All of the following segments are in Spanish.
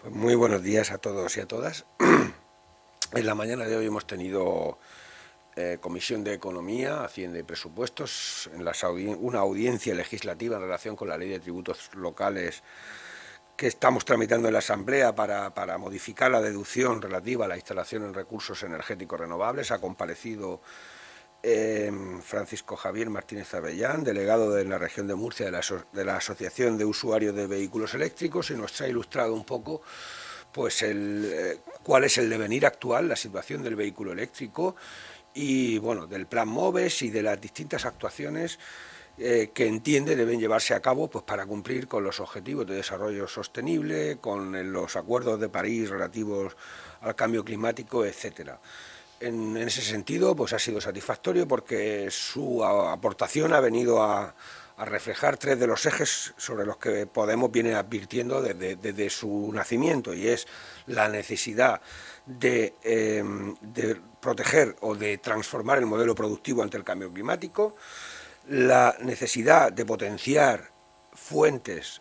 Pues muy buenos días a todos y a todas. En la mañana de hoy hemos tenido Comisión de Economía, Hacienda y Presupuestos, una audiencia legislativa en relación con la Ley de Tributos Locales que estamos tramitando en la Asamblea para modificar la deducción relativa a la instalación en recursos energéticos renovables. Ha comparecido Francisco Javier Martínez Avellán, delegado de la región de Murcia de la Asociación de Usuarios de Vehículos Eléctricos, y nos ha ilustrado un poco pues cuál es el devenir actual, la situación del vehículo eléctrico y bueno, del plan MOVES y de las distintas actuaciones que entiende deben llevarse a cabo pues para cumplir con los objetivos de desarrollo sostenible, con los acuerdos de París relativos al cambio climático, etcétera. En ese sentido, pues ha sido satisfactorio porque su aportación ha venido a reflejar tres de los ejes sobre los que Podemos viene advirtiendo desde su nacimiento, y es la necesidad de proteger o de transformar el modelo productivo ante el cambio climático, la necesidad de potenciar fuentes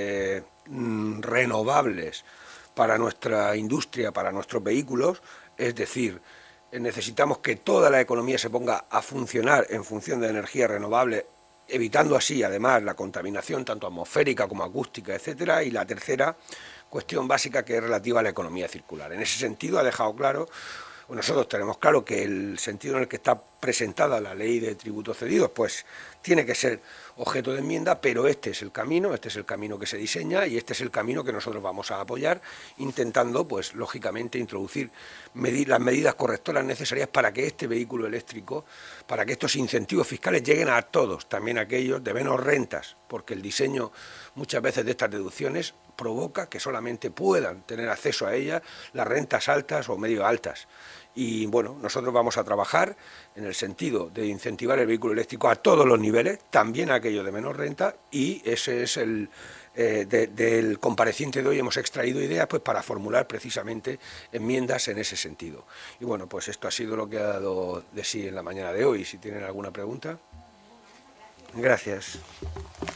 renovables para nuestra industria, para nuestros vehículos, es decir, necesitamos que toda la economía se ponga a funcionar en función de energía renovable, evitando así además la contaminación tanto atmosférica como acústica, etcétera. Y la tercera cuestión básica, que es relativa a la economía circular. En ese sentido ha dejado claro, nosotros tenemos claro que el sentido en el que está presentada la ley de tributos cedidos pues tiene que ser objeto de enmienda, pero este es el camino que se diseña y este es el camino que nosotros vamos a apoyar, intentando pues lógicamente introducir las medidas correctoras necesarias para que este vehículo eléctrico, para que estos incentivos fiscales lleguen a todos, también a aquellos de menos rentas, porque el diseño muchas veces de estas deducciones provoca que solamente puedan tener acceso a ellas las rentas altas o medio altas. Y bueno, nosotros vamos a trabajar en el sentido de incentivar el vehículo eléctrico a todos los niveles, también a aquellos de menor renta, y ese es del compareciente de hoy hemos extraído ideas pues para formular precisamente enmiendas en ese sentido. Y bueno, pues esto ha sido lo que ha dado de sí en la mañana de hoy. Si tienen alguna pregunta. Gracias.